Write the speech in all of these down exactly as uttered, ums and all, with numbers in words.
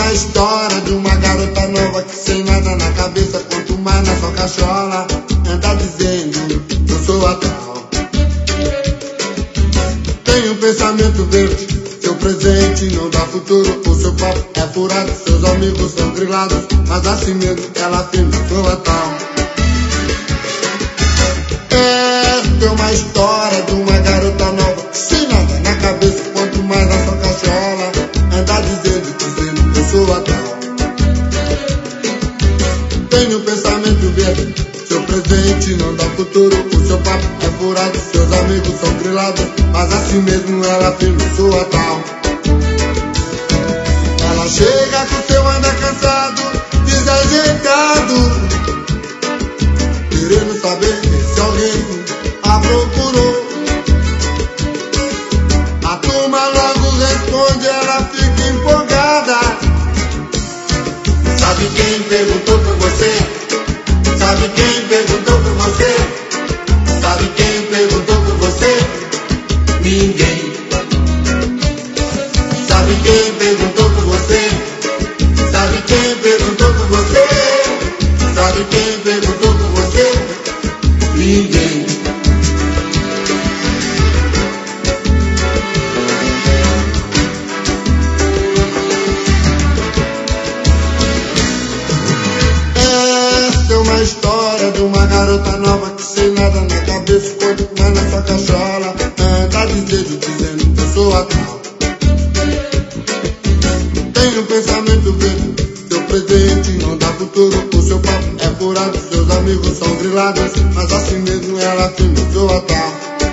uma história de uma garota nova que sem nada na cabeça, quanto mais na sua cachola, anda dizendo, eu sou a tal. Tem um pensamento verde, seu presente não dá futuro, o seu papo é furado, seus amigos são grilados, mas assim mesmo ela afirma, eu sou a tal. Esta é uma história de uma garota nova que sem nada na cabeça, quanto mais na sua cachola, anda dizendo, dizendo, eu sou a tal. Tem um pensamento verde, seu presente não dá futuro, o seu papo é furado, seus amigos são grilados, mas assim mesmo ela afirma, eu sou a tal. Ela chega com seu anda cansado, desajeitado, querendo saber se alguém a procurou. A turma logo responde, ela fica empolgada. Sabe quem perguntou por você? Sabe quem perguntou por você? Sabe quem perguntou por você? Ninguém. Sabe quem perguntou por você? Sabe quem perguntou por você? Sabe quem perguntou por você? Ninguém. Essa é uma história de uma garota nova que sem nada na cabeça, quanto mais na sua cachola, anda dizendo, dizendo, eu sou a tal. Tem um pensamento verde, seu presente não dá futuro, o seu papo é furado, seus amigos são grilados, mas assim mesmo ela afirma, eu sou a tal.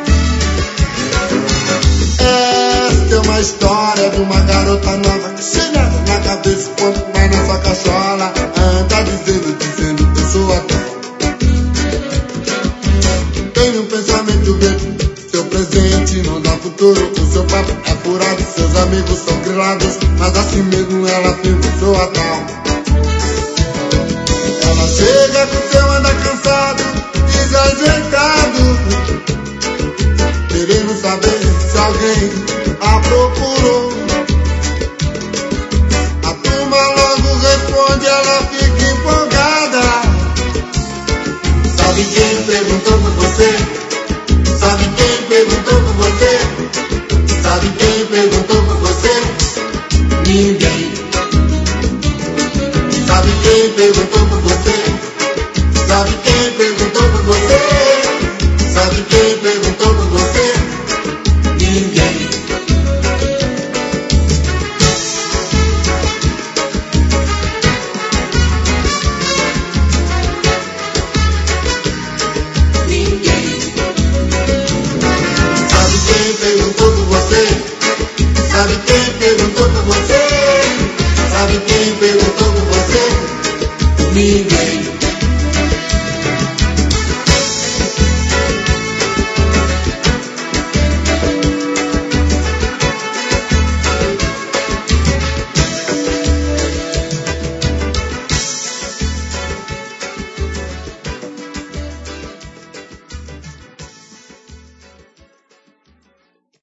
Esta é uma história de uma garota nova que sem nada na cabeça, quanto mais na sua cachola, anda dizendo, dizendo, eu sou a tal. Tem um pensamento verde, seu presente não dá futuro, o seu papo é furado, seus amigos são grilados, mas assim mesmo ela afirma, eu sou a tal. Ela chega com seu anda cansado, desajeitado, querendo saber se alguém a procurou. A turma logo responde, ela fica empolgada. Sabe quem perguntou por você? Sabe quem perguntou por você? Sabe quem perguntou por você? Ninguém. Sabe quem perguntou por você?